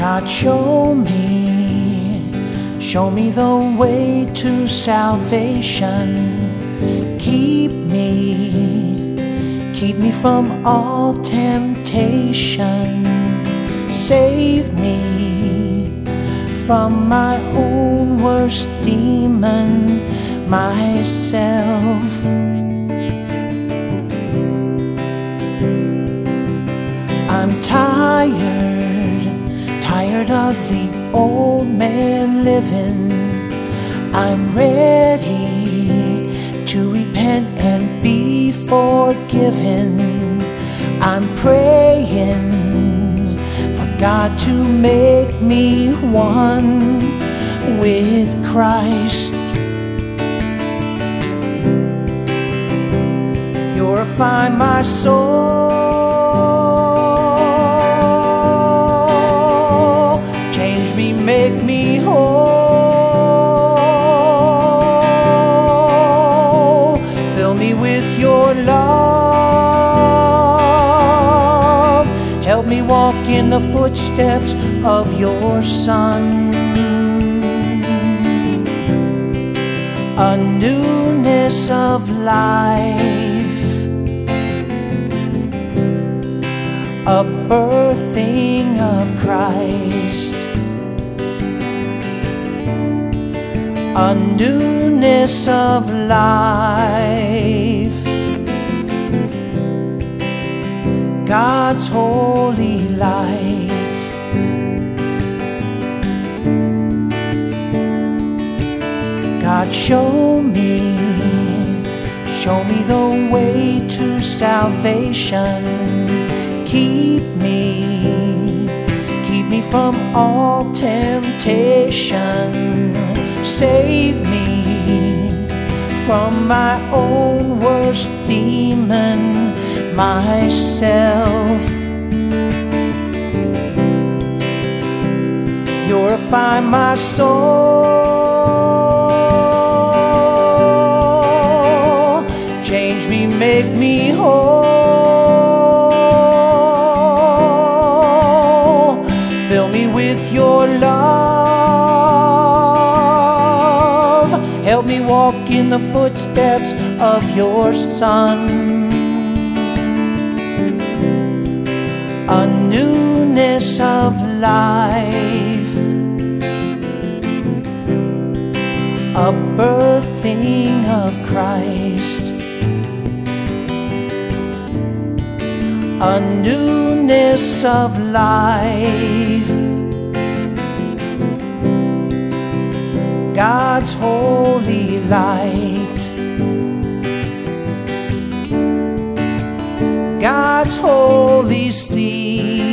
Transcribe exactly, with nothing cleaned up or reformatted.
God, show me, show me the way to salvation. Keep me, keep me from all temptation. Save me from my own worst demon, myself. I'm tired, tired of the old man living. I'm ready to repent and be forgiven. I'm praying for God to make me one with Christ. Purify my soul, change me, make me whole. Fill me with your love, help me walk in the footsteps of your Son. A newness of life, a birthing of Christ. A newness of life, God's holy light. God, show me, show me the way to salvation. Keep me, keep me from all temptation. Save me from my own worst demon, myself. Purify my soul, change me, make me whole. Fill me with your love, help me walk in the footsteps of your Son. A newness of life, a birthing of Christ. A newness of life, God's holy light. God's holy seed.